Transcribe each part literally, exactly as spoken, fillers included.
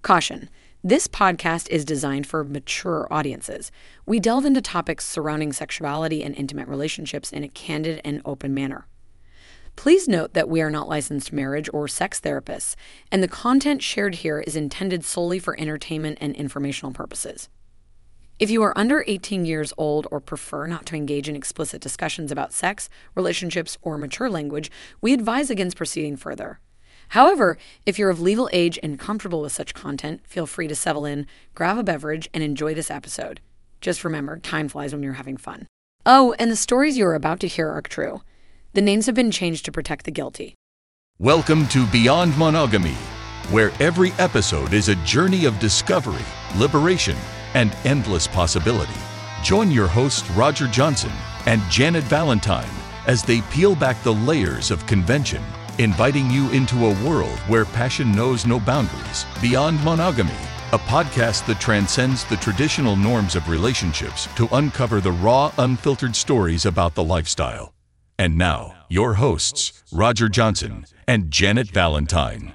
Caution. This podcast is designed for mature audiences. We delve into topics surrounding sexuality and intimate relationships in a candid and open manner. Please note that we are not licensed marriage or sex therapists, and the content shared here is intended solely for entertainment and informational purposes. If you are under eighteen years old or prefer not to engage in explicit discussions about sex, relationships, or mature language, we advise against proceeding further. However, if you're of legal age and comfortable with such content, feel free to settle in, grab a beverage, and enjoy this episode. Just remember, time flies when you're having fun. Oh, and the stories you are about to hear are true. The names have been changed to protect the guilty. Welcome to Beyond Monogamy, where every episode is a journey of discovery, liberation, and endless possibility. Join your hosts Roger Johnson and Janet Valentine as they peel back the layers of convention, inviting you into a world where passion knows no boundaries. Beyond Monogamy, a podcast that transcends the traditional norms of relationships to uncover the raw, unfiltered stories about the lifestyle. And now, your hosts, Roger Johnson and Janet Valentine.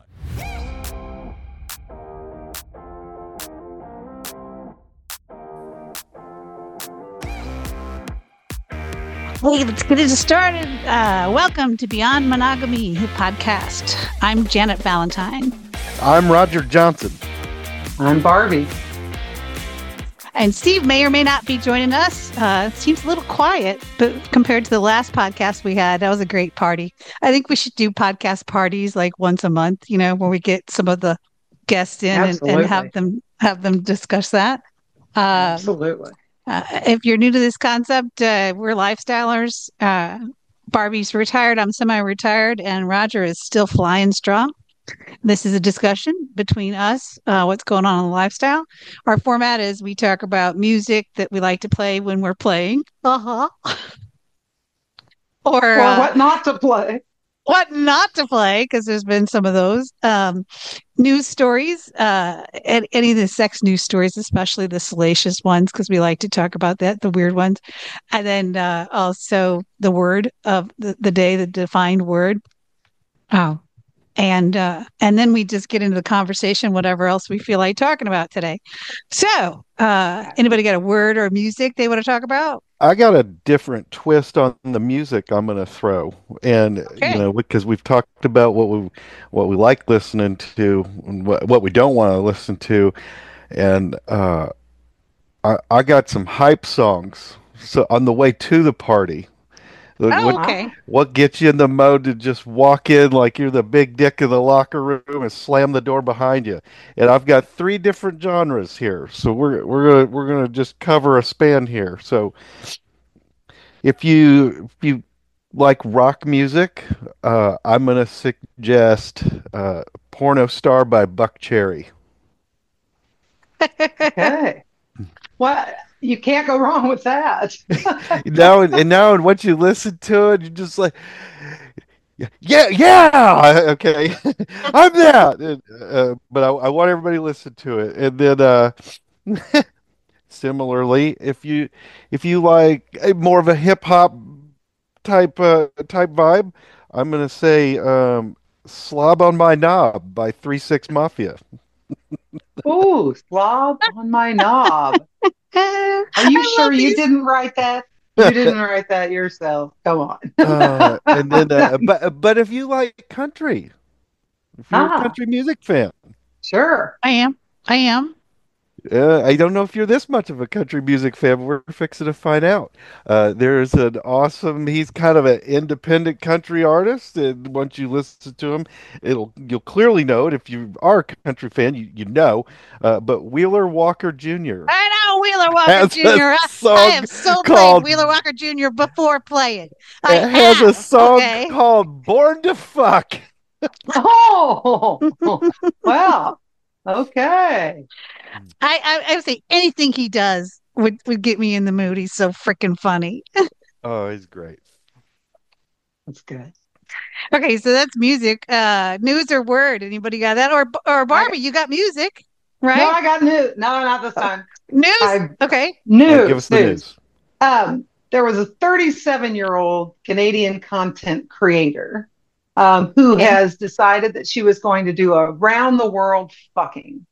Hey, let's get it started. Uh, welcome to Beyond Monogamy podcast. I'm Janet Valentine. I'm Roger Johnson. I'm Barbie. And Steve may or may not be joining us. Uh, seems a little quiet, but compared to the last podcast we had, that was a great party. I think we should do podcast parties like once a month, you know, where we get some of the guests in and, and have them have them discuss that. Um, Absolutely. Uh, if you're new to this concept, uh, we're lifestylers. Uh, Barbie's retired, I'm semi-retired, and Roger is still flying strong. This is a discussion between us, uh, what's going on in the lifestyle. Our format is we talk about music that we like to play when we're playing. Uh-huh. or or uh, what not to play. What not to play, because there's been some of those. Um, news stories, uh, and any of the sex news stories, especially the salacious ones, because we like to talk about that, the weird ones. And then uh, also the word of the, the day, the defined word. Oh. And uh, and then we just get into the conversation, whatever else we feel like talking about today. So, uh, anybody got a word or music they want to talk about? I got a different twist on the music I'm going to throw, and Okay. you know, because we've talked about what we what we like listening to, and what what we don't want to listen to, and uh, I I got some hype songs. So on the way to the party. Oh, What, okay. what gets you in the mode to just walk in like you're the big dick in the locker room and slam the door behind you? And I've got three different genres here, so we're we're gonna we're gonna just cover a span here. So if you if you like rock music, uh, I'm gonna suggest uh, "Porno Star" by Buck Cherry. Okay. What? You can't go wrong with that. now and now, and once you listen to it, you're just like, yeah, yeah, okay, I'm that. And, uh, but I, I want everybody to listen to it, and then uh, similarly, if you if you like a, more of a hip hop type uh, type vibe, I'm gonna say um, "Slob on My Knob" by Three Six Mafia. Ooh, slob on my knob. Are you I sure love you these. didn't write that? You didn't write that yourself. Come on. uh, and then, uh, but but if you like country, if you're a Ah, country music fan. sure. I am. I am. Uh, I don't know if you're this much of a country music fan, but we're fixing to find out. Uh, there's an awesome, he's kind of an independent country artist, and once you listen to him, it'll you'll clearly know it. If you are a country fan, you, you know. Uh, but Wheeler Walker Junior I know Wheeler Walker has Junior a I, I song have so called played Wheeler Walker Junior before playing. I it has a have. song Okay. called "Born to Fuck." Oh, wow. Okay. I, I I would say anything he does would, would get me in the mood. He's so freaking funny. Oh, he's great. That's good. Okay, so that's music. Uh, news or word? Anybody got that? Or or Barbie, you got music, No, right? I got news. No, not this time. News. I Okay. Uh, news. give us the news. Um, there was a thirty-seven-year-old Canadian content creator um, who Yeah. has decided that she was going to do a round the world fucking.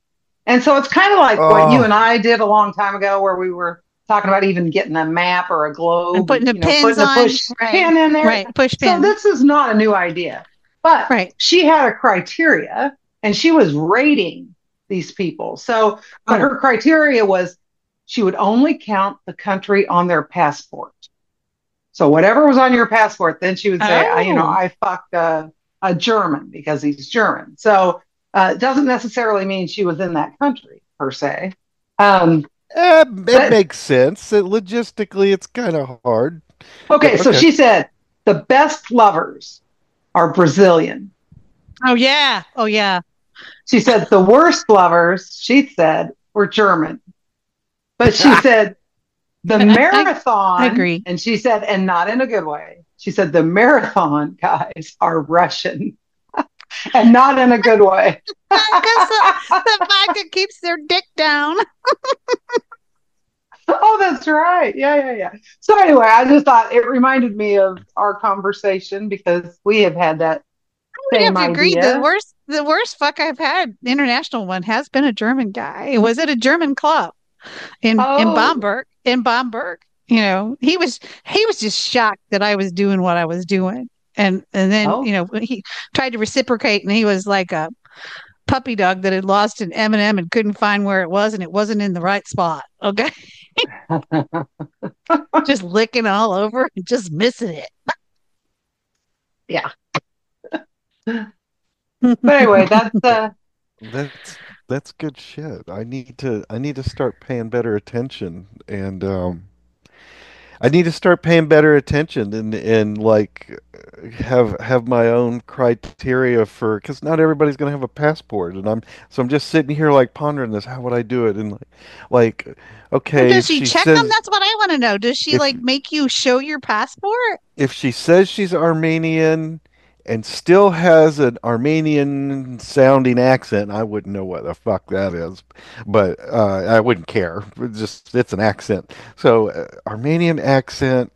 And so it's kind of like what you Oh, and I did a long time ago, where we were talking about even getting a map or a And globe, putting the you know, pins putting a on. push Right. pin in there. Right. Push So pin. this is not a new idea, but Right. she had a criteria and she was rating these people. So, but Oh. her criteria was she would only count the country on their passport. So whatever was on your passport, then she would say, I, you know, Oh. I fucked a, a German because he's German. So uh, it doesn't necessarily mean she was in that country per se. Um, eh, it but makes sense. It, logistically, it's kind of hard, okay, but so okay. she said the best lovers are Brazilian. Oh yeah. Oh yeah. She said the worst lovers, she said, were German. But she said the I, I, marathon, I agree. and she said, and not in a good way. She said the marathon guys are Russian, and not in a good way. Because the, the vodka keeps their dick down. Oh, that's right. Yeah, yeah, yeah. So anyway, I just thought it reminded me of our conversation because we have had that We have same to agree. The idea. worst, the worst fuck I've had, the international one, has been a German guy. It was at a German club in in Oh, Bamberg. In Bamberg, you know, he was he was just shocked that I was doing what I was doing, and and then you oh, know he tried to reciprocate, and he was like a puppy dog that had lost an M and M and couldn't find where it was, and it wasn't in the right spot. Okay, just licking all over and just missing it. yeah. But anyway, that's uh, That's that's good shit. I need to I need to start paying better attention, and um I need to start paying better attention and and like have have my own criteria for, because not everybody's gonna have a passport, and I'm so I'm just sitting here like pondering this. How would I do it? And like, like Well, okay, does if she she check them? says That's what I want to know. Does she if like make you show your passport? if she says she's Armenian and still has an Armenian sounding accent, I wouldn't know what the fuck that is, but uh, I wouldn't care. It's just it's an accent. So uh, Armenian accent,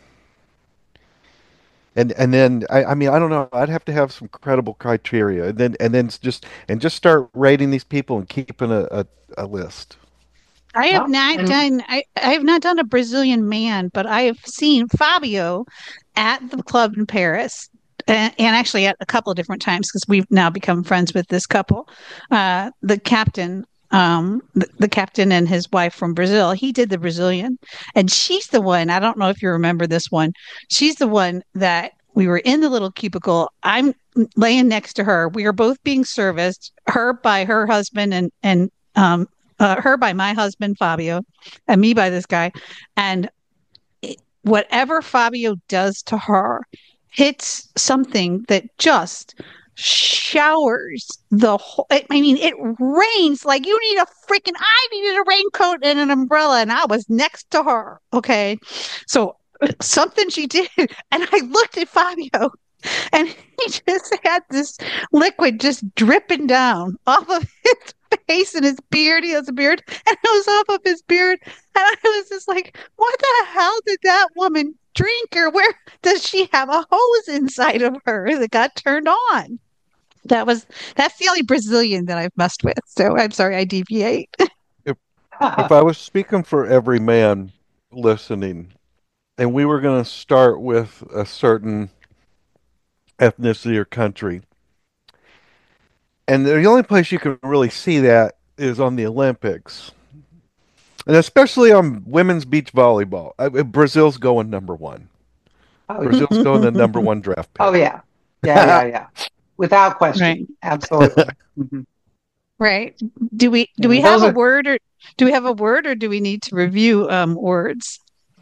and and then I, I mean I don't know. I'd have to have some credible criteria, and then and then just and just start rating these people and keeping a, a, a list. I have well, not and done I, I have not done a Brazilian man, but I have seen Fabio at the club in Paris. And, and actually at a couple of different times because we've now become friends with this couple. Uh, the captain, um, the, the captain and his wife from Brazil, he did the Brazilian. And she's the one, I don't know if you remember this one. She's the one that we were in the little cubicle. I'm laying next to her. We are both being serviced, her by her husband and and um uh, her by my husband Fabio, and me by this guy. And it, whatever Fabio does to her hits something that just showers the whole. I mean, it rains like you need a freaking. I needed a raincoat and an umbrella, and I was next to her. Okay, so something she did, and I looked at Fabio, and he just had this liquid just dripping down off of his face and his beard. He has a beard, and it was off of his beard. And I was just like, what the hell did that woman drink? Or where does she have a hose inside of her that got turned on? That was that's the only Brazilian that I've messed with. So I'm sorry I deviate. If if I was speaking for every man listening, and we were going to start with a certain ethnicity or country, and the only place you can really see that is on the Olympics, and especially on women's beach volleyball. I, Brazil's going number one. oh, Brazil's going the number one draft oh pick. yeah, yeah, yeah, yeah, without Right. question, absolutely. Mhm. Right. Do we do Yeah, we have those a are word or do we have a word or do we need to review um words?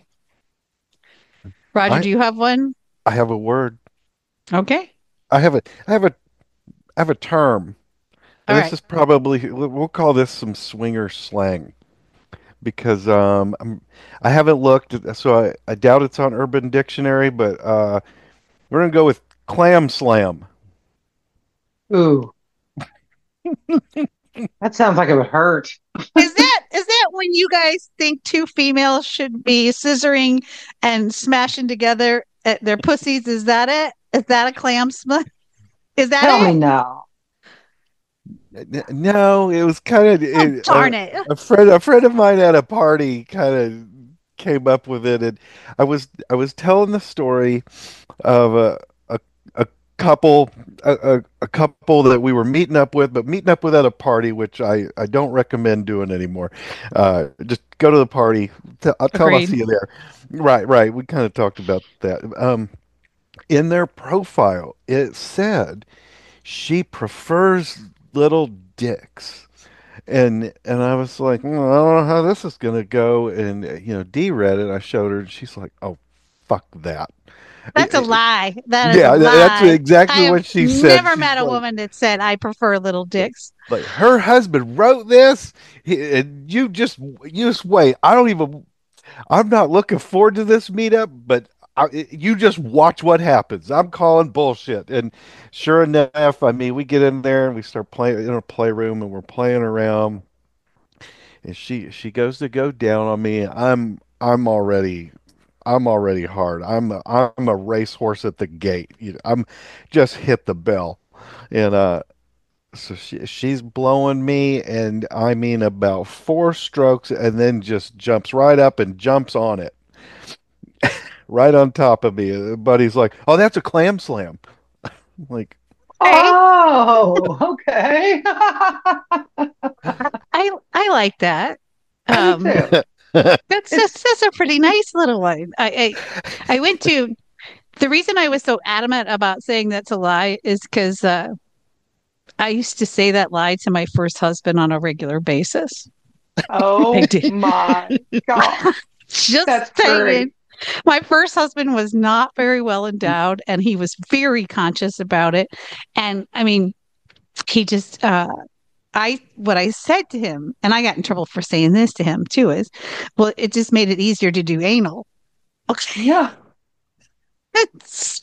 Roger, I do you have one? I have a word. Okay. I have a I have a I have a term, All and this right. is probably we'll call this some swinger slang, because um I'm, I haven't looked, so I, I doubt it's on Urban Dictionary, but uh, we're gonna go with clam slam. ooh, that sounds like it would hurt. Is that is that when you guys think two females should be scissoring and smashing together at their pussies? Is that it? Is that a clam sm? Is that Tell me it? no. N- No, it was kind of Oh, it, a, darn it. a friend. A friend of mine at a party kind of came up with it, and I was I was telling the story of a a, a couple a, a, a couple that we were meeting up with, but meeting up with at a party, which I I don't recommend doing anymore. Uh, just go to the party. T I'll tell them I'll Agreed. see you there. Right, right. We kind of talked about that. Um, in their profile, it said she prefers little dicks. And and I was like, "Mm, I don't know how this is gonna go." And uh, you know, Dee read it. I showed her, and she's like, "Oh, fuck that." That's a I- I- lie. That is a yeah, tha- that's lie. I exactly have what she said. never met She's a like, woman that said I prefer little like, dicks. like her husband wrote this. He, and you just you just wait. I don't even. I'm not looking forward to this meetup, but I, you just watch what happens. I'm calling bullshit. And sure enough, I mean, we get in there and we start playing in a playroom and we're playing around. And she she goes to go down on me. I'm I'm already I'm already hard. I'm a, I'm a racehorse at the gate. You know, I'm just hit the bell, and uh, so she she's blowing me, and I mean about four strokes, and then just jumps right up and jumps on it, right on top of me. Uh, Buddy's like, "Oh, that's a clam slam." I'm like, Hey, Oh, okay. I I like that. I do Um, too. that's It's that's, that's a pretty nice little one. I, I I went to the reason I was so adamant about saying that's a lie is because uh, I used to say that lie to my first husband on a regular basis. I oh did. my gosh. Just That's saying. great. My first husband was not very well endowed and he was very conscious about it. And I mean, he just uh I what I said to him, and I got in trouble for saying this to him too, is well, it just made it easier to do anal. Okay. Yeah. It's,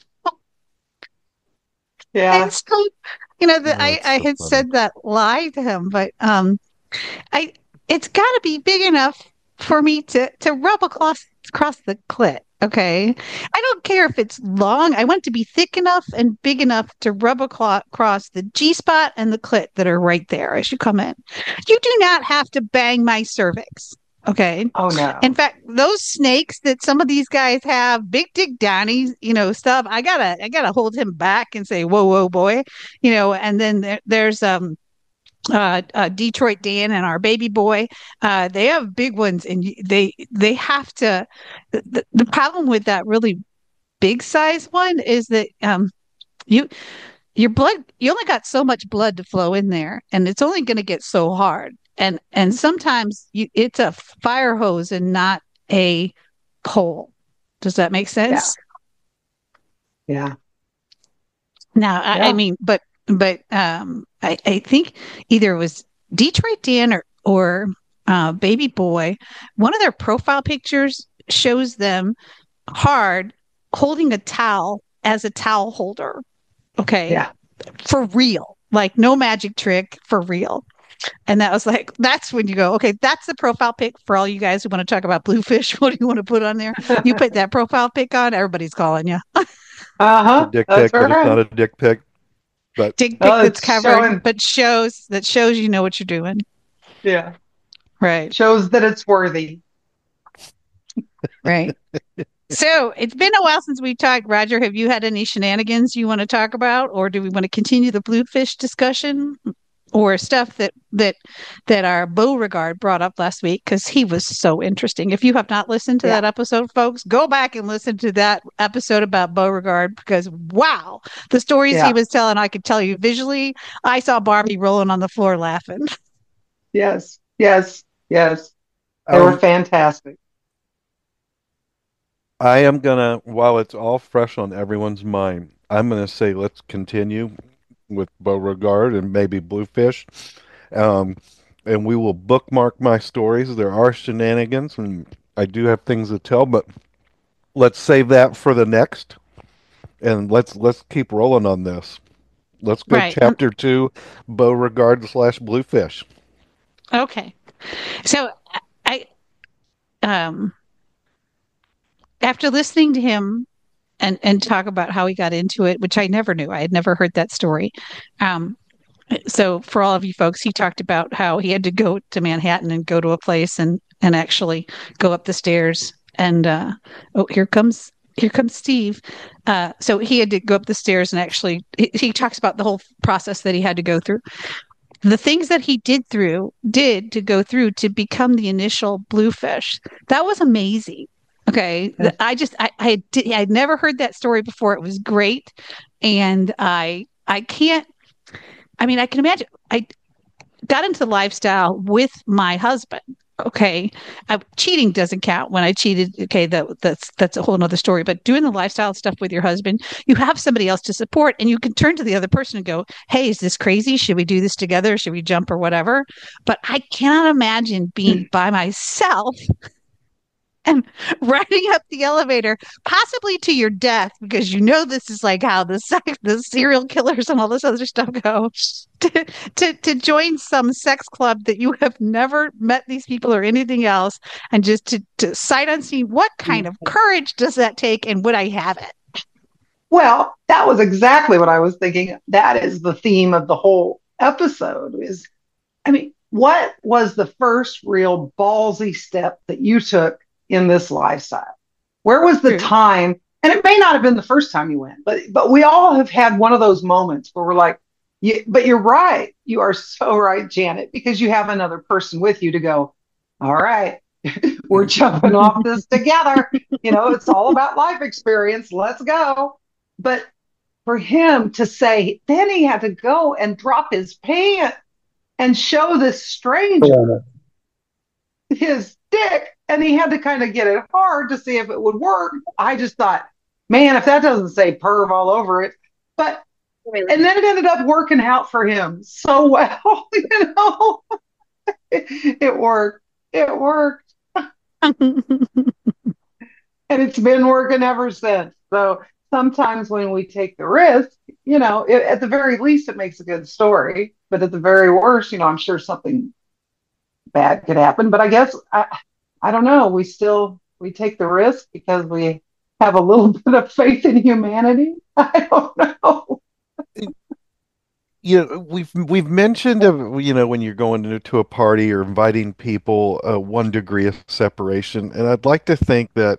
Yeah. it's so, you know, that oh, I, it's I so had funny. said that lie to him, but um I it's gotta be big enough for me to to rub across across the clit. Okay. I don't care if it's long. I want it to be thick enough and big enough to rub aclo- across the G spot and the clit that are right there as you come in. You do not have to bang my cervix. Okay. Oh In no. fact, those snakes that some of these guys have, big dick Donnie, you know, stuff, I gotta I gotta hold him back and say, whoa, whoa, boy. You know, and then there, there's um uh, uh, Detroit Dan and our baby boy, uh, they have big ones, and they they have to. The, the problem with that really big size one is that um, you your blood you only got so much blood to flow in there, and it's only going to get so hard, and and sometimes you it's a fire hose and not a pole. Does that make Yeah. sense? Yeah. Now, I, I Yeah. mean, but but um, I I think either it was Detroit Dan or or uh, Baby Boy. One of their profile pictures shows them hard holding a towel as a towel holder. Okay, Yeah. for real, like no magic trick, for real. And that was like, that's when you go, okay, that's the profile pic for all you guys who want to talk about bluefish. What do you want to put on there? You put that profile pic on, everybody's calling you. It's a Uh-huh. dick That's pic, but it's not right. a dick pic. But Dick pic Oh, that's it's covered, showing. but shows that shows you know what you're doing. Yeah. Right, Shows that it's worthy. right. So it's been a while since we talked. Roger, have you had any shenanigans you want to talk about, or do we want to continue the bluefish discussion, or stuff that that that our Beauregard brought up last week because he was so interesting. If you have not listened to Yeah. that episode, folks, go back and listen to that episode about Beauregard because wow, the stories he Yeah. was telling, I could tell you visually. I saw Barbie rolling on the floor laughing. Yes. Yes. Yes. They were um, fantastic. I am gonna, while it's all fresh on everyone's mind, I'm gonna say let's continue with Beauregard and maybe Bluefish. Um, and we will bookmark my stories. There are shenanigans, and I do have things to tell, but let's save that for the next. And let's let's keep rolling on this. Let's go Right. Um, chapter two, Beauregard slash Bluefish. okay. So I um after listening to him and and talk about how he got into it, which I never knew. I had never heard that story. Um, So for all of you folks, he talked about how he had to go to Manhattan and go to a place and and actually go up the stairs. And uh, oh, here comes here comes Steve. Uh, so he had to go up the stairs and actually he, he talks about the whole process that he had to go through. The things that he did through did to go through to become the initial Bluefish. That was amazing. Okay, Yeah. I just I I did I'd never heard that story before. It was great, and I I can't. I mean, I can imagine. I got into the lifestyle with my husband. Okay, I, cheating doesn't count when I cheated. Okay, that that's that's a whole nother story. But doing the lifestyle stuff with your husband, you have somebody else to support, and you can turn to the other person and go, "Hey, is this crazy? Should we do this together? Should we jump or whatever?" But I cannot imagine being by myself and riding up the elevator, possibly to your death, because you know this is like how the sex, the serial killers and all this other stuff go. To, to to join some sex club that you have never met these people or anything else, and just to to sight unseen. What kind of courage does that take, and would I have it? Well, that was exactly what I was thinking. That is the theme of the whole episode is, I mean, what was the first real ballsy step that you took in this lifestyle? Where was the True. time? And it may not have been the first time you went, but but we all have had one of those moments where we're like, you, but you're right. You are so right, Janet, because you have another person with you to go, all right, we're jumping off this together. You know, it's all about life experience. Let's go. But for him to say, then he had to go and drop his pants and show this stranger his dick, and he had to kind of get it hard to see if it would work. I just thought, man, if that doesn't say perv all over it. But and then it ended up working out for him so well, you know. It, it worked. It worked. And it's been working ever since. So sometimes when we take the risk, you know, it, at the very least, it makes a good story. But at the very worst, you know, I'm sure something bad could happen. But I guess I, I don't know. We still we take the risk because we have a little bit of faith in humanity. I don't know. You know, we've we've mentioned, uh, you know, when you're going to, to a party or inviting people, uh, one degree of separation, and I'd like to think that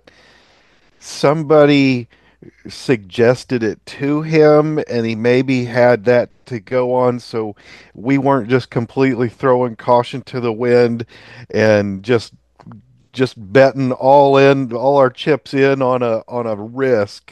somebody suggested it to him, and he maybe had that to go on, so we weren't just completely throwing caution to the wind and just just betting all in, all our chips in on a on a risk.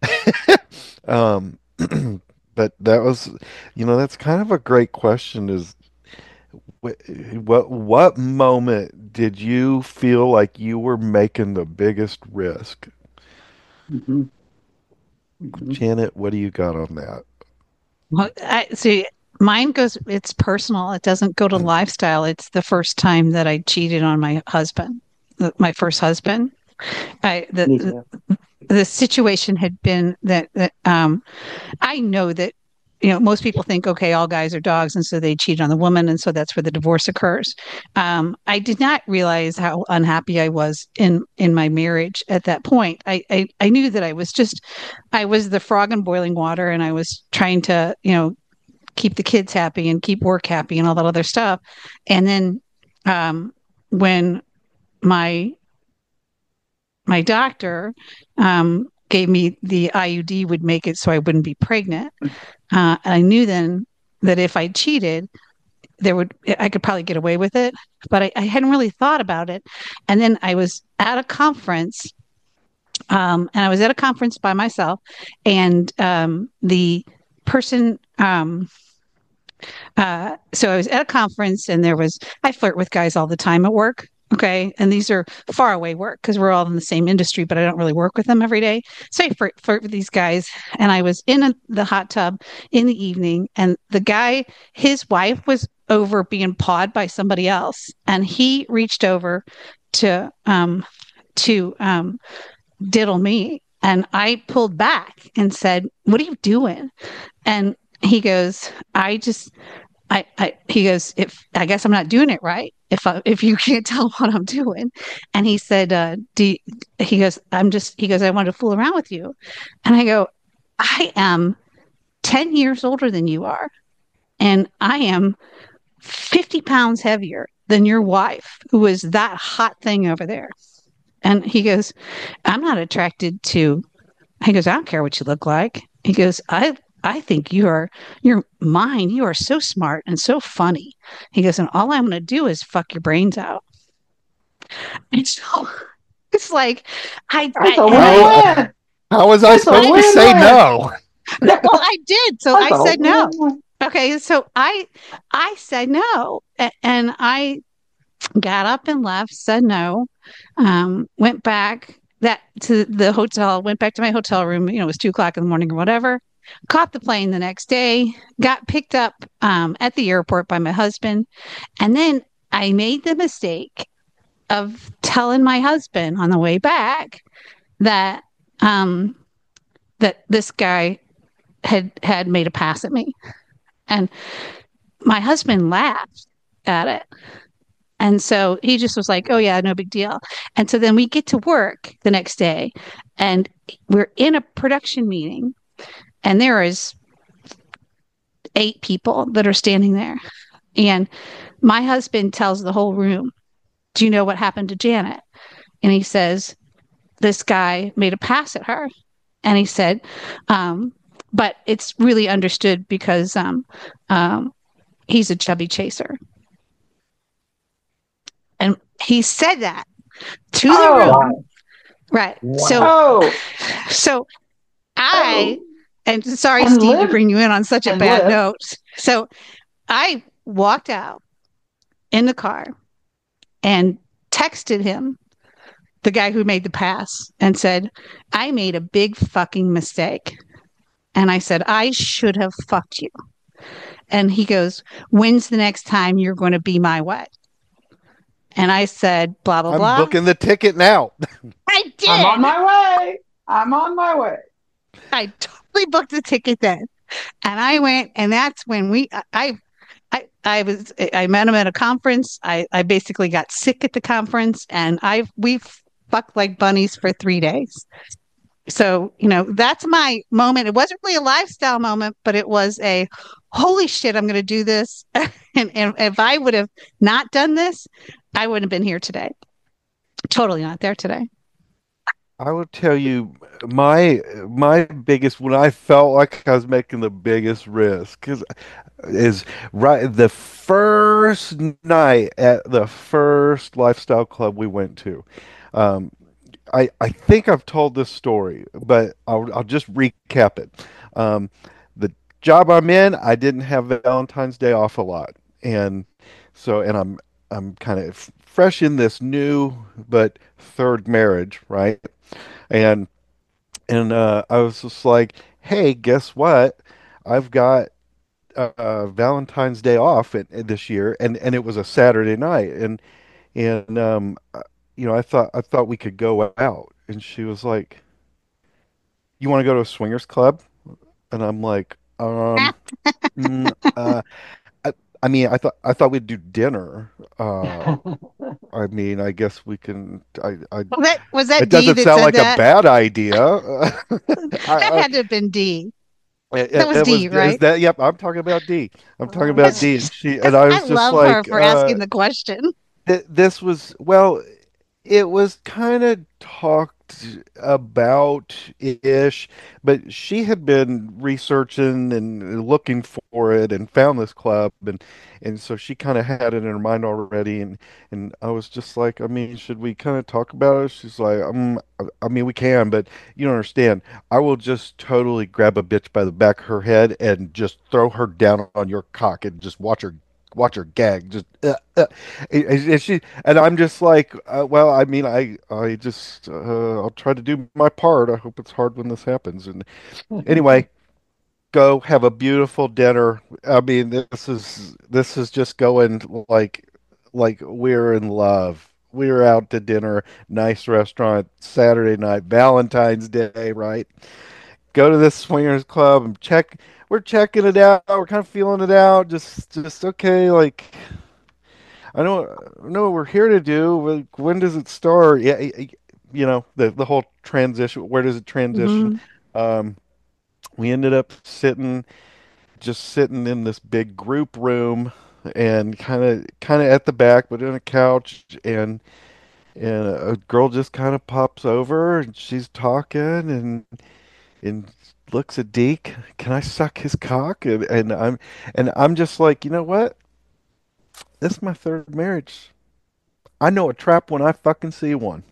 um, but that was, you know, that's kind of a great question. Is what what what moment did you feel like you were making the biggest risk? Mm-hmm. Mm-hmm. Janet, what do you got on that? Well, I see. Mine goes. It's personal. It doesn't go to lifestyle. It's the first time that I cheated on my husband, the- my first husband. I the the, the situation had been that that um, I know that you know most people think okay, all guys are dogs, and so they cheat on the woman, and so that's where the divorce occurs. Um, I did not realize how unhappy I was in in my marriage at that point. I, I I knew that I was just I was the frog in boiling water, and I was trying to you know keep the kids happy and keep work happy and all that other stuff. And then um, when my my doctor um, gave me the I U D would make it so I wouldn't be pregnant. Uh, and I knew then that if I cheated, there would I could probably get away with it, but I, I hadn't really thought about it. And then I was at a conference, um, and I was at a conference by myself, and um, the person. Um, uh, so I was at a conference, and there was I flirt with guys all the time at work. Okay. And these are far away work because we're all in the same industry, but I don't really work with them every day. So I flirt, flirt with these guys. And I was in a, the hot tub in the evening, and the guy, his wife was over being pawed by somebody else. And he reached over to, um, to, um, diddle me. And I pulled back and said, "What are you doing?" And he goes, I just, I, I, he goes, if I guess I'm not doing it right. If I, if you can't tell what I'm doing. And he said, uh, do you, he goes, I'm just, he goes, I wanted to fool around with you. And I go, I am ten years older than you are. and I am fifty pounds heavier than your wife, who is that hot thing over there. And he goes, I'm not attracted to, he goes, I don't care what you look like. He goes, I, I think you are, your mind, you are so smart and so funny. He goes, and all I'm going to do is fuck your brains out. And so it's like, I, That's I, a and I, win-win. How was I That's a supposed to win-win. say no? no, well, I did. So That's I a said no. win-win. Okay. So I, I said no. A- And I got up and left, said no, um, went back that to the hotel, went back to my hotel room. You know, it was two o'clock in the morning or whatever. Caught the plane the next day, got picked up um, at the airport by my husband. And then I made the mistake of telling my husband on the way back that um, that this guy had had made a pass at me. And my husband laughed at it. And so he just was like, oh, yeah, no big deal. And so then we get to work the next day and we're in a production meeting and there is eight people that are standing there. And my husband tells the whole room, do you know what happened to Janet? And he says, this guy made a pass at her. And he said, um, but it's really understood because um, um, he's a chubby chaser. And he said that to the Oh, room. Right. So, oh, so I, oh. and sorry, And Steve, to Liv, bring you in on such a and bad Liv. note. So I walked out in the car and texted him, the guy who made the pass, and said, I made a big fucking mistake. And I said, I should have fucked you. And he goes, when's the next time you're going to be my wife? And I said, blah, blah, I'm blah. booking the ticket now. I did. I'm on my way. I'm on my way. I totally booked the ticket then. And I went, and that's when we, I, I, I was, I met him at a conference. I, I basically got sick at the conference and I, we fucked like bunnies for three days. So, you know, that's my moment. It wasn't really a lifestyle moment, but it was a holy shit, I'm going to do this. and, and if I would have not done this, I wouldn't have been here today. Totally not there today. I will tell you my my biggest when I felt like I was making the biggest risk is is right the first night at the first lifestyle club we went to. Um, I I think I've told this story, but I'll I'll just recap it. Um, the job I'm in, I didn't have Valentine's Day off a lot, and so and I'm I'm kind of fresh in this new but third marriage, right? And and uh, I was just like, hey, guess what? I've got uh, Valentine's Day off at, at this year, and and it was a Saturday night, and and um, uh, you know, I thought I thought we could go out, and she was like, "You want to go to a swingers club?" And I'm like, um, mm, uh, I, I mean, I thought I thought we'd do dinner. Uh, I mean, I guess we can. I, I Well, that was that It D doesn't that sound said like a that. bad idea. I, That I, had to have been D. it, That it was it was D, is right? that. Yep, I'm talking about D. I'm talking about Because D. And she and I I was just love her like, for uh, asking the question. th this was well. It was kind of talked about ish, but she had been researching and looking for it and found this club and and so she kind of had it in her mind already and and I was just like, I mean, should we kind of talk about it? She's like, um, I I mean, we can, but you don't understand. I will just totally grab a bitch by the back of her head and just throw her down on your cock and just watch her watch her gag just uh, uh. And, and she and I'm just like, uh, well, I mean, I I just uh, I'll try to do my part. I hope it's hard when this happens. And anyway, go have a beautiful dinner. I mean, this is this is just going like like we're in love. We're out to dinner, nice restaurant, Saturday night, Valentine's Day, right? Go to this swingers club and check. We're checking it out. We're kind of feeling it out. Just just okay, like I know, I know what we're here to do. Like, when does it start? Yeah, y- y- you know, the the whole transition. Where does it transition? Hmm. Um, we ended up sitting just sitting in this big group room and kind of kind of at the back, but in a couch, and and a girl just kind of pops over and she's talking and and looks at Deke. Can I suck his cock? And, and I'm and I'm just like, you know what? This is my third marriage. I know a trap when I fucking see one.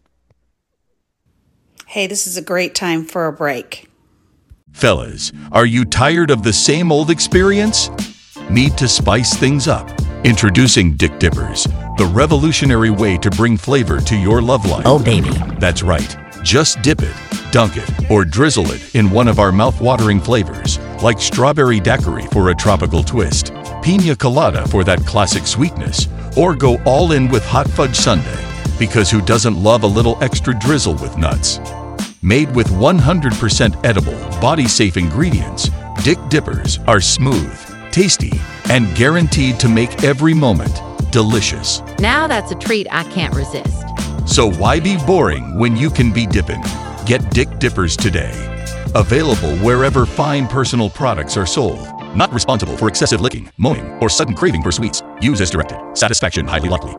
Hey, this is a great time for a break. Fellas, are you tired of the same old experience? Need to spice things up? Introducing Dick Dippers, the revolutionary way to bring flavor to your love life. Oh, baby. That's right. Just dip it, dunk it, or drizzle it in one of our mouth-watering flavors, like strawberry daiquiri for a tropical twist, pina colada for that classic sweetness, or go all in with hot fudge sundae, because who doesn't love a little extra drizzle with nuts? Made with one hundred percent edible, body-safe ingredients, Dick Dippers are smooth, tasty, and guaranteed to make every moment delicious. Now that's a treat I can't resist. So why be boring when you can be dippin'? Get Dick Dippers today. Available wherever fine personal products are sold. Not responsible for excessive licking, moaning, or sudden craving for sweets. Use as directed. Satisfaction highly likely.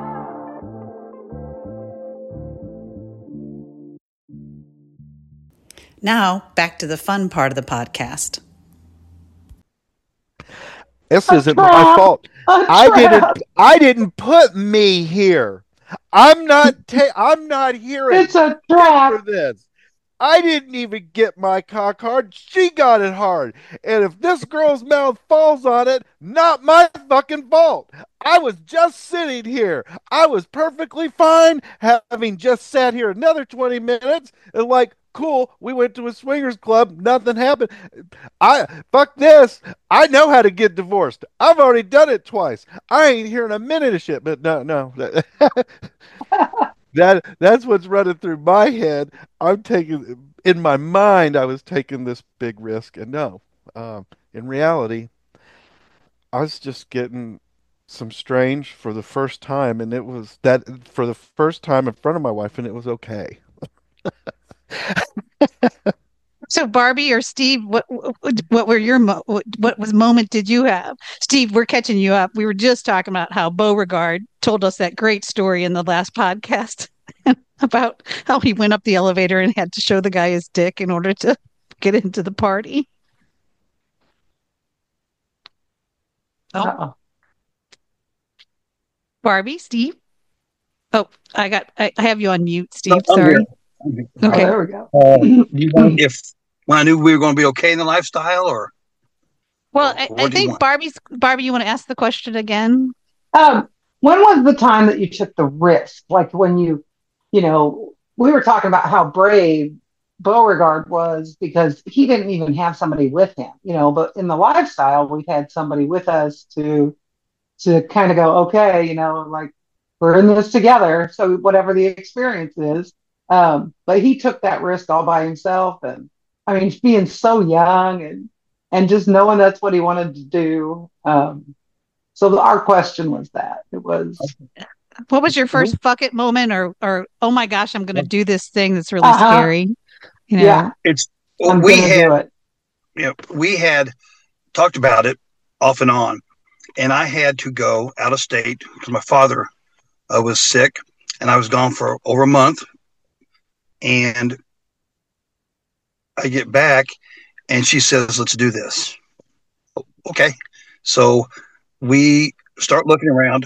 Now, back to the fun part of the podcast. This A isn't trap. my fault. A I trap. didn't. I didn't put me here. I'm not. Ta- I'm not here It's a for trap. this. I didn't even get my cock hard. She got it hard. And if this girl's mouth falls on it, not my fucking fault. I was just sitting here. I was perfectly fine, having just sat here another twenty minutes, and like, cool, we went to a swingers club, nothing happened. I fuck this. I know how to get divorced. I've already done it twice. I ain't hearing a minute of shit, but no, no. That that's what's running through my head. I'm taking in my mind. I was taking this big risk, and no, um, in reality, I was just getting some strange for the first time, and it was that for the first time in front of my wife, and it was okay. So Barbie or Steve, what what, what were your mo- what, what was moment did you have? Steve, we're catching you up. We were just talking about how Beauregard told us that great story in the last podcast about how he went up the elevator and had to show the guy his dick in order to get into the party. Oh, Uh-oh. Barbie, Steve. Oh, I got I, I have you on mute, Steve. I'm Sorry. here. I'm here. Oh, Okay. there we go. Uh, you want if when I knew we were going to be okay in the lifestyle, or Well, I, what I do you think want? Barbie's Barbie, you want to ask the question again? Um, when was the time that you took the risk? Like when you, you know, we were talking about how brave Beauregard was because he didn't even have somebody with him, you know, but in the lifestyle, we've had somebody with us to to kind of go, okay, you know, like we're in this together. So whatever the experience is. Um, but he took that risk all by himself. And I mean, being so young and and just knowing that's what he wanted to do. Um, so the, our question was that it was, What was your first fuck it moment, or or oh my gosh, I'm going to do this thing that's really Uh-huh. scary? You know, yeah, It's I'm we gonna had do it. you know, we had talked about it off and on, and I had to go out of state because my father uh, was sick, and I was gone for over a month, and I get back, and she says, "Let's do this." Okay, so we start looking around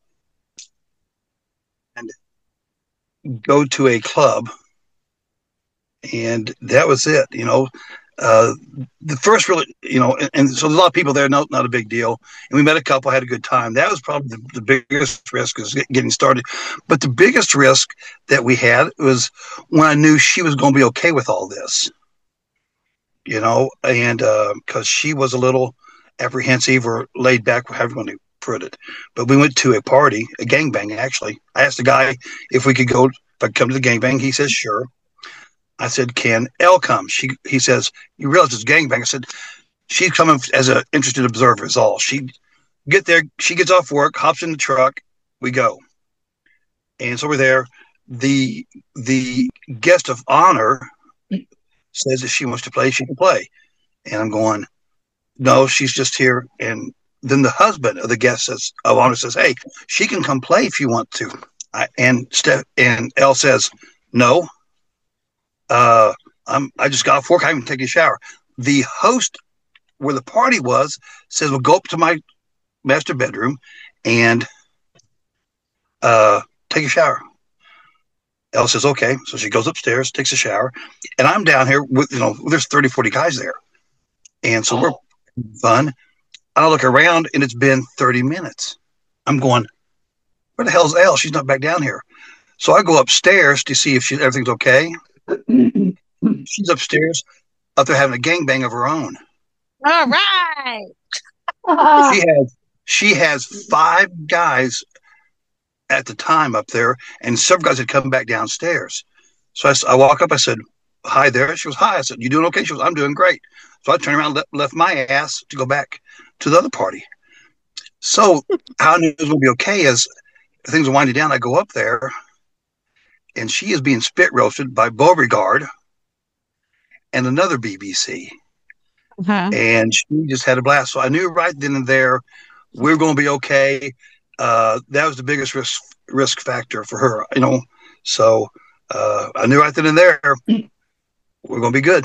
and go to a club, and that was it. You know, uh, the first really, you know, and, and so there's a lot of people there, no, not a big deal. And we met a couple, had a good time. That was probably the, the biggest risk is getting started. But the biggest risk that we had was when I knew she was going to be okay with all this, you know, and because uh, she was a little apprehensive or laid back, however you want to put it. But we went to a party, a gangbang, actually. I asked the guy if we could go, if I could come to the gangbang. He says, sure. I said, can Elle come? She, he says, you realize it's gangbang. I said, she's coming as an interested observer is all. She get there, she gets off work, hops in the truck, we go. And so we're there. The the guest of honor says if she wants to play, she can play. And I'm going, no, she's just here. And then the husband of the guest says, of honor says, hey, she can come play if you want to. I, and Steph and Elle says, no, uh, I'm, I just got off work. I haven't taken a shower. The host where the party was says, well, go up to my master bedroom and uh, take a shower. Elle says, okay. So she goes upstairs, takes a shower. And I'm down here with, you know, there's thirty, forty guys there. And so oh. we're fun. I look around and it's been thirty minutes. I'm going, where the hell's Elle? She's not back down here. So I go upstairs to see if she, everything's okay. She's upstairs up there having a gangbang of her own. All right. she has she has five guys at the time up there, and several guys had come back downstairs. So I, I walk up. I said, "Hi there." She was, "Hi." I said, "You doing okay?" She was, "I'm doing great." So I turned around, and left, left my ass to go back to the other party. So how I knew it was going to be okay is things are winding down. I go up there, and she is being spit roasted by Beauregard and another B B C. Uh-huh. And she just had a blast. So I knew right then and there we we're going to be okay. Uh, that was the biggest risk risk factor for her, you know. So uh, I knew right then and there we're going to be good.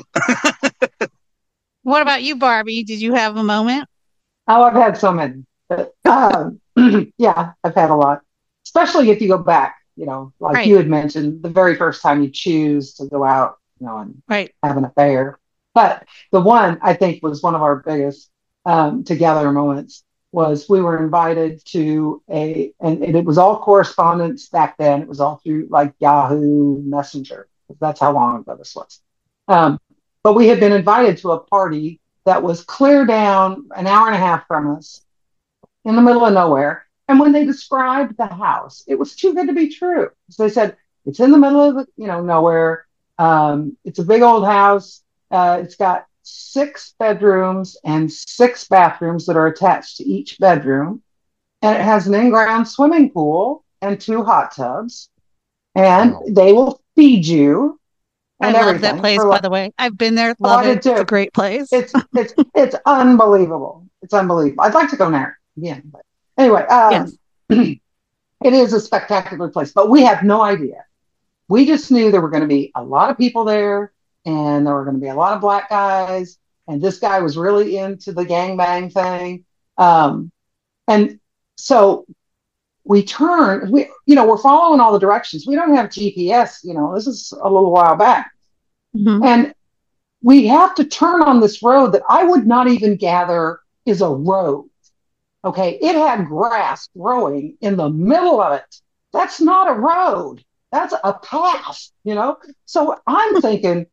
What about you, Barbie? Did you have a moment? Oh, I've had so many. But, um, yeah, I've had a lot. Especially if you go back, you know, like right. you had mentioned, the very first time you choose to go out, you know, and right. have an affair. But the one I think was one of our biggest um, together moments was we were invited to a, and it was all correspondence back then. It was all through like Yahoo Messenger. That's how long ago this was. Um, but we had been invited to a party that was clear down an hour and a half from us in the middle of nowhere. And when they described the house, it was too good to be true. So they said, it's in the middle of the, you know, nowhere. Um, it's a big old house. Uh, it's got six bedrooms and six bathrooms that are attached to each bedroom. And it has an in-ground swimming pool and two hot tubs. And wow. they will feed you. And I love that place, like, by the way. I've been there. Love it. It's a great place. It's it's it's unbelievable. It's unbelievable. I'd like to go there again. But anyway, um, yes. It is a spectacular place. But we had no idea. We just knew there were going to be a lot of people there. And there were going to be a lot of black guys. And this guy was really into the gangbang thing. Um, and so we turned, we, you know, we're following all the directions. We don't have G P S, you know, this is a little while back. Mm-hmm. And we have to turn on this road that I would not even gather is a road. Okay. It had grass growing in the middle of it. That's not a road. That's a path, you know? So I'm thinking,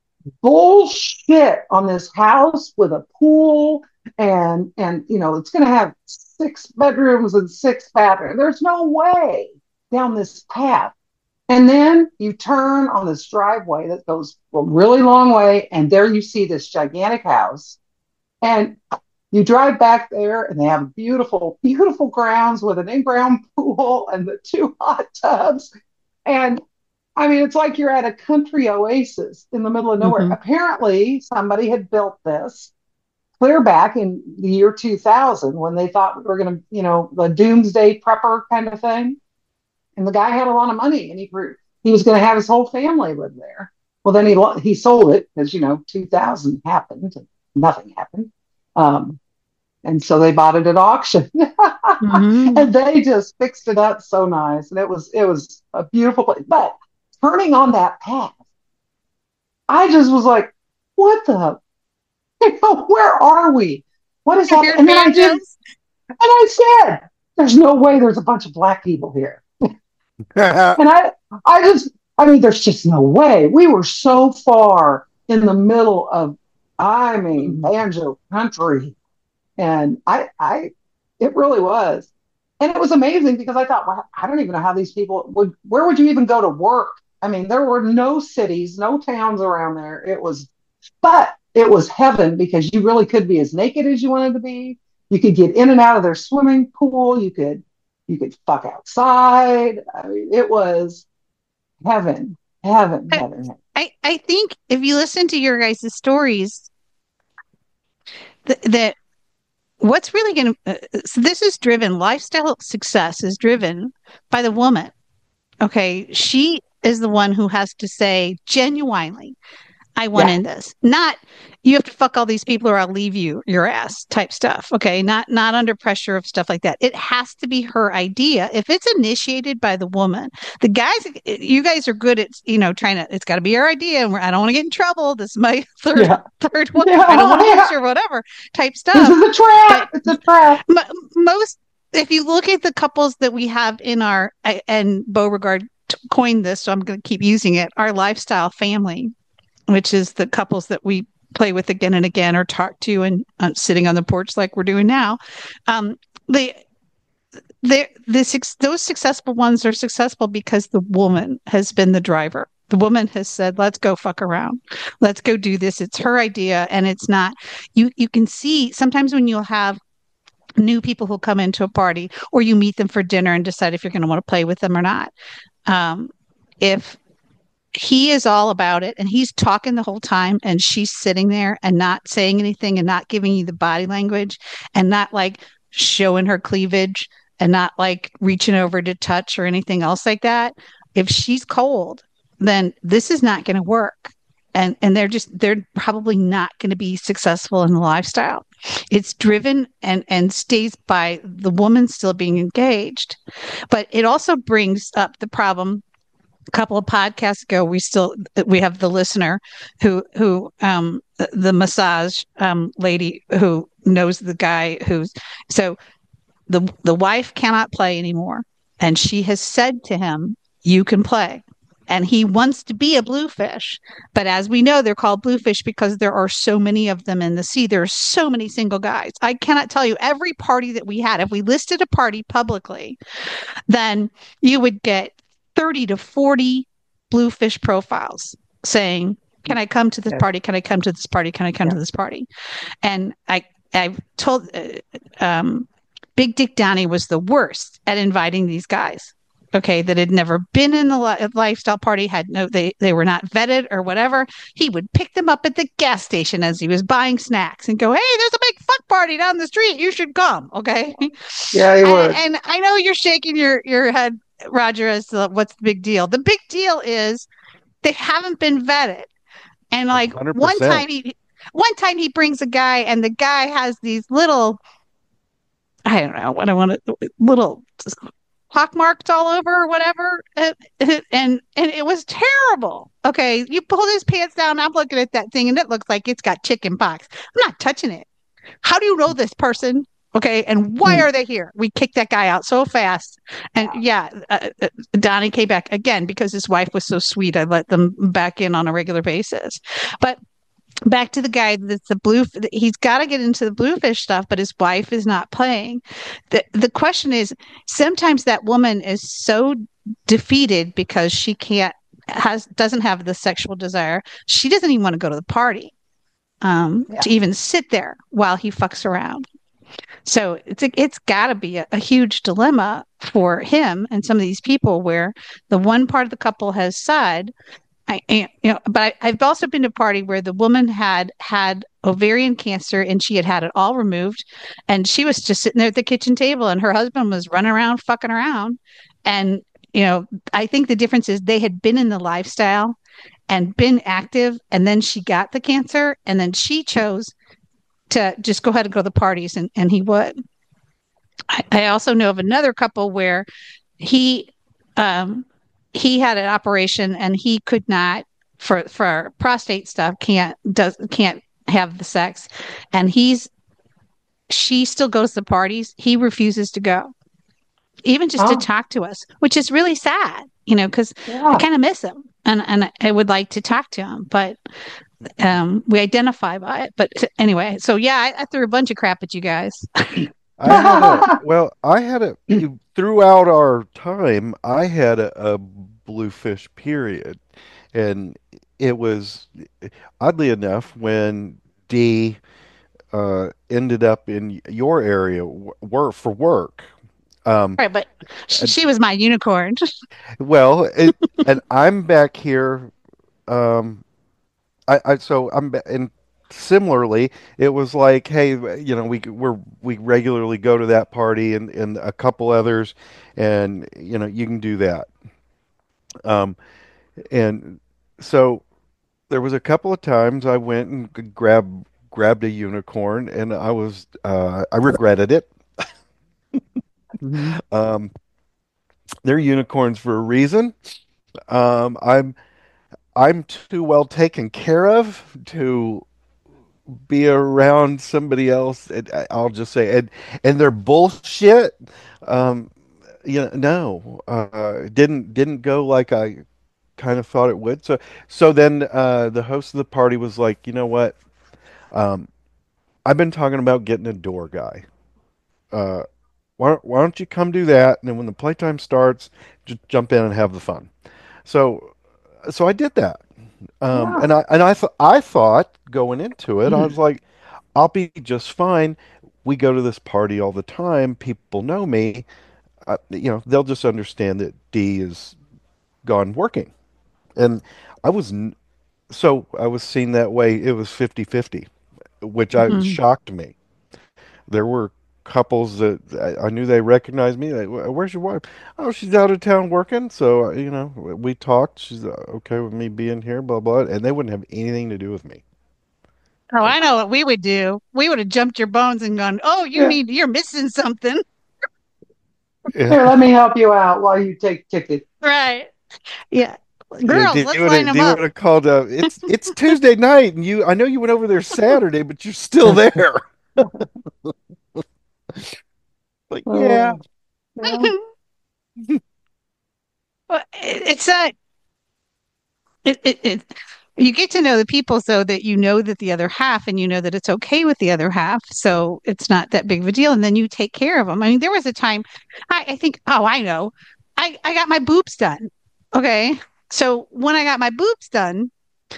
bullshit on this house with a pool and and you know it's going to have six bedrooms and six bathrooms. There's no way down this path. And then you turn on this driveway that goes a really long way, and there you see this gigantic house. And you drive back there, and they have beautiful, beautiful grounds with an in-ground pool and the two hot tubs. And I mean, it's like you're at a country oasis in the middle of nowhere. Mm-hmm. Apparently, somebody had built this clear back in the year two thousand when they thought we were going to, you know, the doomsday prepper kind of thing. And the guy had a lot of money, and he he was going to have his whole family live there. Well, then he he sold it because, you know, two thousand happened and nothing happened. Um, and so they bought it at auction. Mm-hmm. And they just fixed it up so nice. And it was it was a beautiful place. But turning on that path, I just was like, what the, you know, where are we? What is happening? And then I just, and I said, there's no way there's a bunch of black people here. And I, I just, I mean, there's just no way. We were so far in the middle of, I mean, banjo country. And I, I, it really was. And it was amazing because I thought, well, I don't even know how these people would, where would you even go to work? I mean, there were no cities, no towns around there. It was, but it was heaven because you really could be as naked as you wanted to be. You could get in and out of their swimming pool. You could, you could fuck outside. I mean, it was heaven, heaven, heaven, heaven. I, I think if you listen to your guys' stories, th- that what's really going to, uh, so this is driven, lifestyle success is driven by the woman. Okay. She is the one who has to say genuinely, I want Yeah. in this. Not you have to fuck all these people or I'll leave you your ass type stuff. Okay. Not not under pressure of stuff like that. It has to be her idea. If it's initiated by the woman, the guys, you guys are good at, you know, trying to, it's got to be your idea. And we're, I don't want to get in trouble. This is my third, Yeah. third one. Yeah, I don't want to yeah. lose or whatever type This stuff. is a trap. It's a trap. M- most, if you look at the couples that we have in our, and Beauregard coined this, so I'm going to keep using it, our lifestyle family, which is the couples that we play with again and again or talk to and uh, sitting on the porch like we're doing now. Um, they, they, the, those successful ones are successful because the woman has been the driver. The woman has said, let's go fuck around. Let's go do this. It's her idea. And it's not, you, you can see sometimes when you'll have new people who come into a party or you meet them for dinner and decide if you're going to want to play with them or not. Um, if he is all about it and he's talking the whole time and she's sitting there and not saying anything and not giving you the body language and not like showing her cleavage and not like reaching over to touch or anything else like that. If she's cold, then this is not going to work. And, and they're just, they're probably not going to be successful in the lifestyle. It's driven and, and stays by the woman still being engaged. But it also brings up the problem. A couple of podcasts ago, we still, we have the listener who, who, um, the massage, um, lady who knows the guy who's, so the, the wife cannot play anymore. And she has said to him, you can play. And he wants to be a bluefish. But as we know, they're called bluefish because there are so many of them in the sea. There are so many single guys. I cannot tell you every party that we had. If we listed a party publicly, then you would get thirty to forty bluefish profiles saying, can I come to this Yes. party? Can I come to this party? Can I come Yeah. to this party? And I, I've told, uh, um, Big Dick Downey was the worst at inviting these guys. Okay, that had never been in the li- lifestyle party, had no, they they were not vetted or whatever. He would pick them up at the gas station as he was buying snacks and go, "Hey, there's a big fuck party down the street. You should come." Okay. Yeah, he would. And, and I know you're shaking your your head, Roger, as to what's the big deal. The big deal is they haven't been vetted. And like one hundred one percent. time he one time he brings a guy and the guy has these little, I don't know what I want to, little pock marks all over or whatever. And, and and it was terrible. Okay, you pull his pants down, I'm looking at that thing and it looks like it's got chicken pox. I'm not touching it. How do you know this person? Okay, and why are they here? We kicked that guy out so fast. And yeah, uh, uh, Donnie came back again because his wife was so sweet. I let them back in on a regular basis. But back to the guy that's the blue, he's got to get into the bluefish stuff, but his wife is not playing. The, the question is, sometimes that woman is so defeated because she can't, has, doesn't have the sexual desire. She doesn't even want to go to the party um, Yeah. to even sit there while he fucks around. So it's a, it's got to be a, a huge dilemma for him and some of these people where the one part of the couple has said, I, you know, but I, I've also been to a party where the woman had had ovarian cancer and she had had it all removed, and she was just sitting there at the kitchen table, and her husband was running around, fucking around, and you know, I think the difference is they had been in the lifestyle and been active, and then she got the cancer, and then she chose to just go ahead and go to the parties, and, and he would. I, I also know of another couple where he. Um, he had an operation and he could not for for prostate stuff can't does can't have the sex, and he's she still goes to parties. He refuses to go, even just Oh. to talk to us, which is really sad, you know, because Yeah. I kind of miss him and and I would like to talk to him, but um we identify by it. But anyway, so yeah, I, I threw a bunch of crap at you guys. I had a, well, I had a throughout our time. I had a, a bluefish period, and it was oddly enough when Dee uh, ended up in your area work for work. Um, Right, but she, she was my unicorn. well, it, and I'm back here. Um, I, I so I'm ba- in similarly, it was like, hey, you know, we we're we regularly go to that party and and a couple others, and you know, you can do that. Um, and so there was a couple of times I went and g- grabbed grabbed a unicorn, and I was uh, I regretted it. Mhm. Um, they're unicorns for a reason. Um, I'm I'm too well taken care of to be around somebody else. And I- I'll just say, and and they're bullshit. Um, you know, no, uh, didn't didn't go like I kind of thought it would. So so then uh, the host of the party was like, you know what? Um, I've been talking about getting a door guy. Uh, why don't, why don't you come do that? And then when the playtime starts, just jump in and have the fun. So so I did that. Um, Yeah. and I and I th I thought going into it, I was Mhm. like, I'll be just fine. We go to this party all the time. People know me. Uh, you know, they'll just understand that D is gone working. And I was n- so I was seen that way. It was fifty fifty, which I Mhm. shocked me. There were couples that I, I knew they recognized me. Like, "Wh- where's your wife? Oh, she's out of town working. So, uh, you know, we talked. She's uh, okay with me being here, blah, blah. And they wouldn't have anything to do with me. Oh, Like, I know what we would do. We would have jumped your bones and gone, "Oh, you Yeah. need, you're missing something." yeah. Here, let me help you out while you take tickets. Right. Yeah. Yeah, Girls, D let's would line have them D up. would have called up. It's it's Tuesday night, and you. I know you went over there Saturday, but you're still there. Like, yeah, Oh, yeah. Well, it, it's a it, it, it you get to know the people so that you know that the other half and you know that it's okay with the other half. So it's not that big of a deal. And then you take care of them. I mean, there was a time I, I think, oh, I know. I, I got my boobs done. Okay. So when I got my boobs done,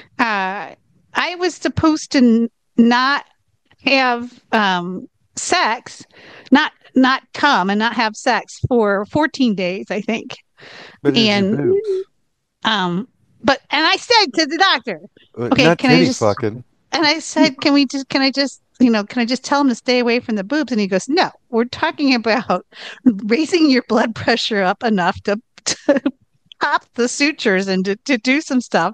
uh, I was supposed to n- not have um sex, not not come and not have sex for fourteen days, I think. but it's your And boobs, um, but and I said to the doctor, Uh, okay, not can I titty just fucking. and I said, can we just can I just you know, can I just tell him to stay away from the boobs? And he goes, no, we're talking about raising your blood pressure up enough to, to pop the sutures and to, to do some stuff.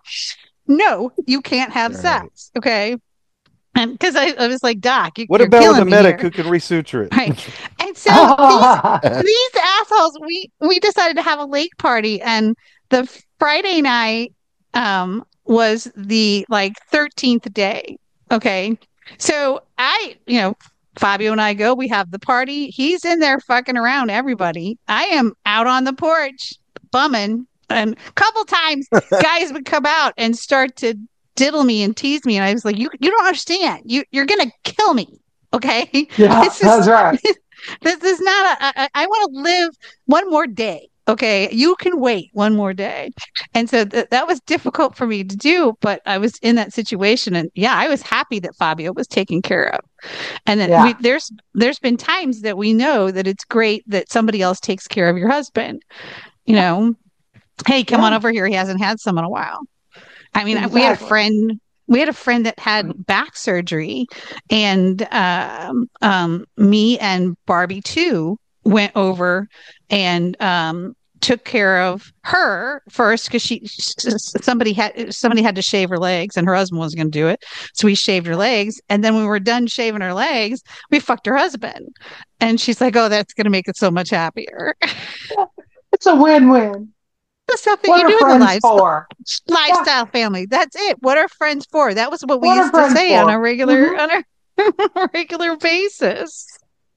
No, you can't have All right. sex. Okay. And because I, I was like, Doc, you, What you're about with a killing me medic here. who can resuture Right. it? And so these these assholes, we we decided to have a lake party, and the Friday night um was the like thirteenth day. Okay. So I, you know, Fabio and I go, we have the party. He's in there fucking around everybody. I am out on the porch bumming. And a couple times guys would come out and start to diddle me and tease me. And I was like, you you don't understand. You you're gonna kill me. Okay. Yeah, This is that's right. this is not a, I, I want to live one more day. Okay. You can wait one more day. And so th- that was difficult for me to do, but I was in that situation. And yeah, I was happy that Fabio was taken care of. And then we, Yeah. there's, there's been times that we know that it's great that somebody else takes care of your husband. You know, hey, come on Yeah. over here. He hasn't had some in a while. I mean, we had a Exactly. friend. We had a friend that had back surgery, and um, um, me and Barbie too went over and um, took care of her first because she somebody had somebody had to shave her legs, and her husband wasn't going to do it, so we shaved her legs. And then when we were done shaving her legs, we fucked her husband, and she's like, "Oh, that's going to make it so much happier." It's a win-win. The stuff that What you are do in the friends lives for? Yeah. lifestyle family. That's it. What are friends for? That was what we What are used to friends say on a for? regular Hmm. on a regular basis.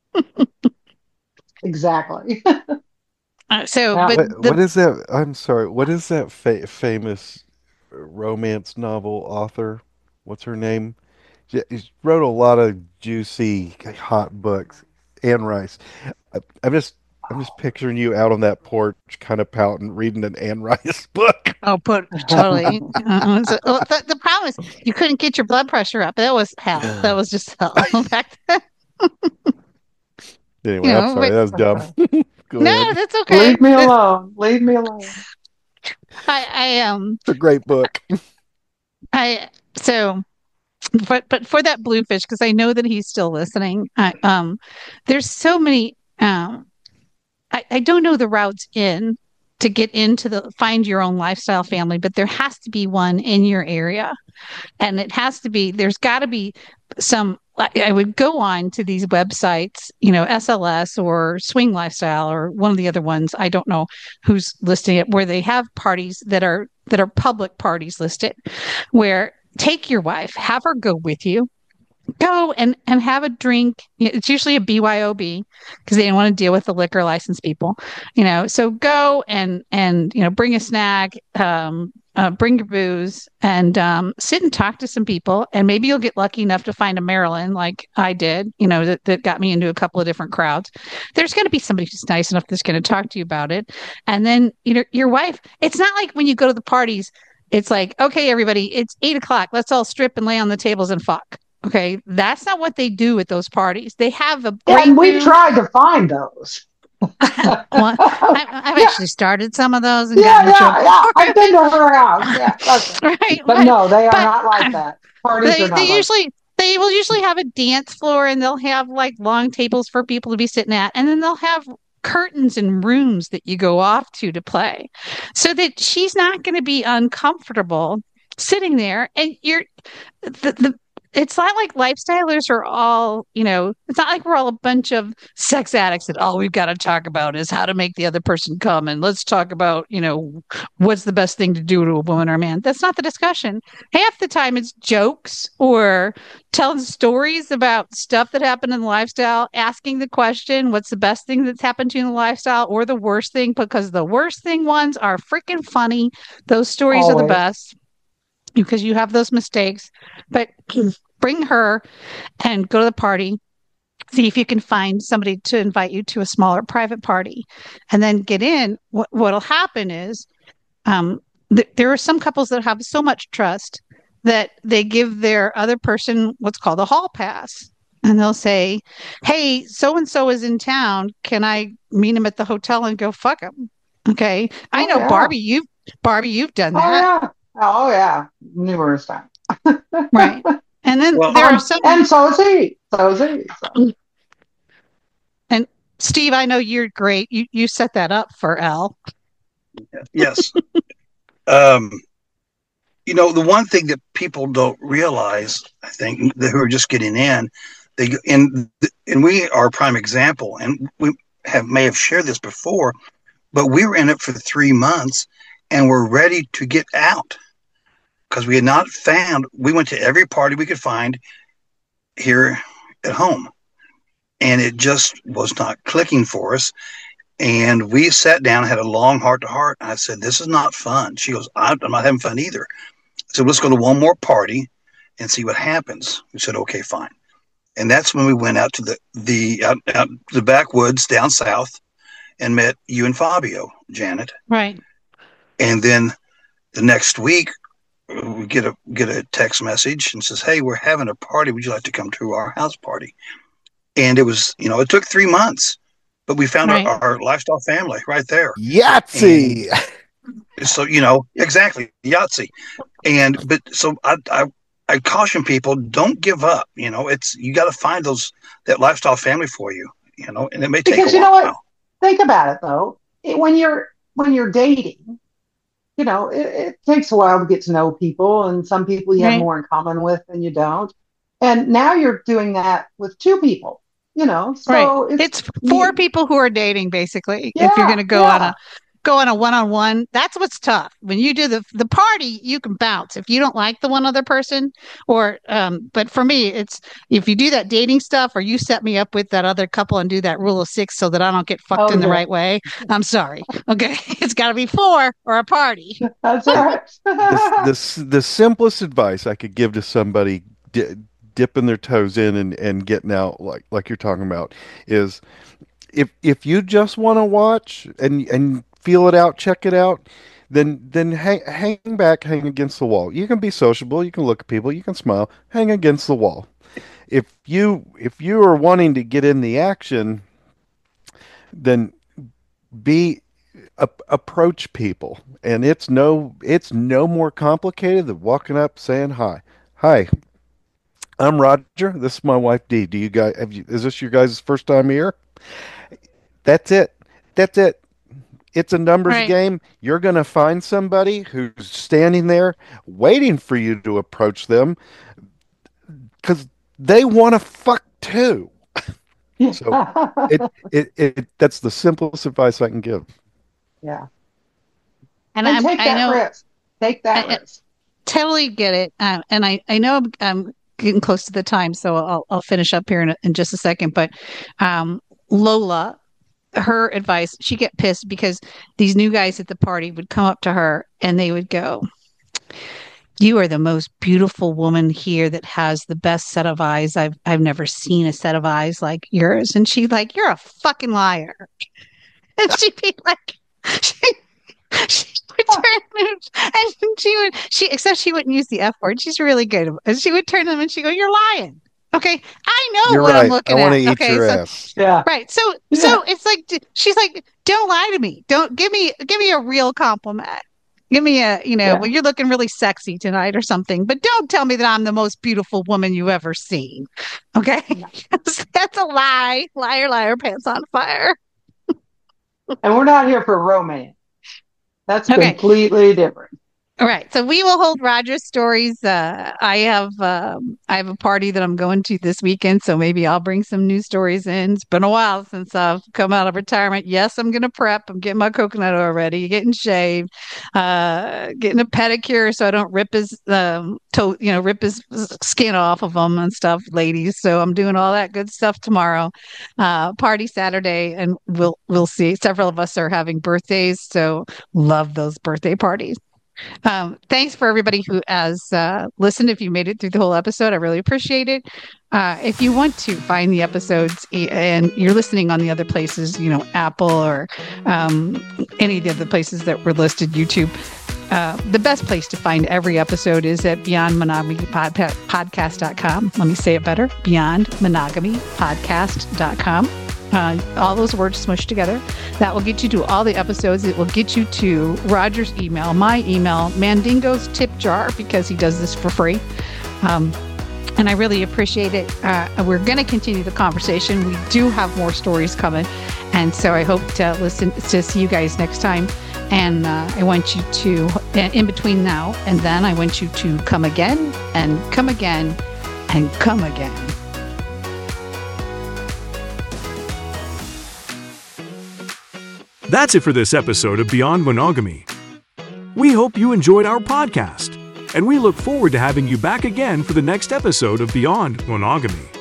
Exactly. Uh, so, Yeah. but What the what is that? I'm sorry. What is that fa famous romance novel author? What's her name? She, she wrote a lot of juicy, hot books. Anne Rice. I, I'm just I'm just picturing you out on that porch, kind of pouting, reading an Anne Rice book. oh, put totally. Uh, so, well, the, the problem is you couldn't get your blood pressure up. That was hell. That was just hell back then. You Anyway, I'm know, sorry. but That was dumb. Go no, ahead. that's okay. Leave me That- alone. Leave me alone. I, I um, It's a great book. I so but but for that Bluefish, because I know that he's still listening. I, um, there's so many. Um, I, I don't know the routes in to get into the find your own lifestyle family, but there has to be one in your area, and it has to be. There's got to be some. I I would go on to these websites, you know, S L S or Swing Lifestyle or one of the other ones. I don't know who's listing it, where they have parties that are that are public parties listed, where take your wife, have her go with you, go and and have a drink. It's usually a B Y O B because they don't want to deal with the liquor license people, you know. So go and and you know bring a snack, um, uh, bring your booze, and um, sit and talk to some people. And maybe you'll get lucky enough to find a Marilyn like I did, you know, that that got me into a couple of different crowds. There's going to be somebody who's nice enough that's going to talk to you about it, and then you know your wife. It's not like when you go to the parties. It's like, okay, everybody, it's eight o'clock. Let's all strip and lay on the tables and fuck. Okay, that's not what they do at those parties. They have a great And we booth. tried to find those. Well, I, I've Yeah. actually started some of those and Yeah, gotten in yeah, trouble. yeah. I've been to her house. Yeah, okay. Right, But right. no, they are But not like that. Parties they are not they like usually they will usually have a dance floor and they'll have like long tables for people to be sitting at, and then they'll have curtains and rooms that you go off to to play, so that she's not going to be uncomfortable sitting there. And you're the, the it's not like lifestylers are all, you know, it's not like we're all a bunch of sex addicts that all we've got to talk about is how to make the other person come. And let's talk about, you know, what's the best thing to do to a woman or a man. That's not the discussion. Half the time it's jokes or telling stories about stuff that happened in the lifestyle, asking the question, what's the best thing that's happened to you in the lifestyle or the worst thing? Because the worst thing ones are freaking funny. Those stories are the always. best because you have those mistakes. But bring her and go to the party. See if you can find somebody to invite you to a smaller private party, and then get in. What what'll happen is, um, th- there are some couples that have so much trust that they give their other person what's called a hall pass, and they'll say, "Hey, so and so is in town. Can I meet him at the hotel and go fuck him?" Okay, I Oh, know yeah. Barbie. You, Barbie, you've done Oh, that, yeah. Oh, yeah. Numerous times. right? And then Well, there are Um, some. and so is he. So is he. So. And Steve, I know you're great. You you set that up for Elle. yes. um, you know, the one thing that people don't realize, I think, that who are just getting in, they and and we are a prime example, and we have may have shared this before, but we were in it for three months, and we're ready to get out because we had not found. We went to every party we could find here at home, and it just was not clicking for us. And we sat down and had a long heart to heart. And I said, "This is not fun." She goes, "I'm not having fun either." So let's go to one more party and see what happens. We said, okay, fine. And that's when we went out to the the out, out the backwoods down south and met you and Fabio, Janet. Right. And then the next week we get a get a text message and says, "Hey, we're having a party. Would you like to come to our house party?" And it was, you know, it took three months, but we found Right. our, our lifestyle family right there. Yahtzee! So, you know, exactly, Yahtzee. And but so I, I I caution people, don't give up. You know, it's you got to find those that lifestyle family for you. You know, and it may take Because a you know while. what? Think about it though. It, when you're when you're dating, you know, it, it takes a while to get to know people, and some people you have Right. more in common with than you don't. And now you're doing that with two people. You know, so Right. it's It's four you, people who are dating, basically. If you're yeah, going to go on yeah. a go on a one-on-one, that's what's tough. When you do the the party, you can bounce if you don't like the one other person. Or, um, but for me, it's if you do that dating stuff, or you set me up with that other couple and do that rule of six so that I don't get fucked Oh in the yeah, right way. I'm sorry. Okay, it's got to be four or a party. that's right. the, the, s- the simplest advice I could give to somebody di- dipping their toes in and, and getting out like like you're talking about is if if you just want to watch and and feel it out, check it out, then then hang hang back, hang against the wall. You can be sociable, you can look at people, you can smile, hang against the wall. If you if you are wanting to get in the action, then be a, approach people, and it's no it's no more complicated than walking up saying hi. Hi, I'm Roger. This is my wife Dee. Do you guys have you, is this your guys' first time here? That's it. That's it. It's a numbers Right. game. You're going to find somebody who's standing there waiting for you to approach them because they want to fuck too. So it, it, it, that's the simplest advice I can give. yeah. And, And I'm, take I that know risk. Take that I- I- risk. totally get it. Um, and I, I know I'm, I'm getting close to the time, so I'll, I'll finish up here in, in just a second. But um, Lola, her advice, she get pissed because these new guys at the party would come up to her and they would go, "You are the most beautiful woman here that has the best set of eyes. I've I've never seen a set of eyes like yours." And she'd like, "You're a fucking liar." And she'd be like, she, she would turn and she would she except she wouldn't use the F word. She's really good. And she would turn to them and she go, "You're lying." Okay, I know You're what right. I'm looking I want to at. eat Okay, your so ass. Yeah. right, so Yeah. so it's like d- she's like, "Don't lie to me. Don't give me give me a real compliment. Give me a, you know, Yeah. well, you're looking really sexy tonight or something, but don't tell me that I'm the most beautiful woman you ever seen." Okay, that's a lie. Liar, liar, pants on fire. And we're not here for romance. That's Okay. completely different. All right, so we will hold Roger's stories. Uh, I have um, I have a party that I'm going to this weekend, so maybe I'll bring some news stories in. It's been a while since I've come out of retirement. Yes, I'm going to prep. I'm getting my coconut oil ready, getting shaved, uh, getting a pedicure so I don't rip his um, toe, you know, rip his skin off of him and stuff, ladies. So I'm doing all that good stuff tomorrow. Uh, party Saturday, and we'll we'll see. Several of us are having birthdays, so love those birthday parties. Um, thanks for everybody who has uh, listened. If you made it through the whole episode, I really appreciate it. Uh, if you want to find the episodes and you're listening on the other places, you know, Apple or um, any of the other places that were listed, YouTube, uh, the best place to find every episode is at beyond monogamy podcast dot com. Let me say it better, beyond monogamy podcast dot com. Uh, all those words smushed together. That will get you to all the episodes. It will get you to Roger's email, my email, Mandingo's tip jar, because he does this for free. Um, and I really appreciate it. Uh, we're going to continue the conversation. We do have more stories coming. And so I hope to listen to see you guys next time. And uh, I want you to, in between now and then, I want you to come again and come again and come again. That's it for this episode of Beyond Monogamy. We hope you enjoyed our podcast, and we look forward to having you back again for the next episode of Beyond Monogamy.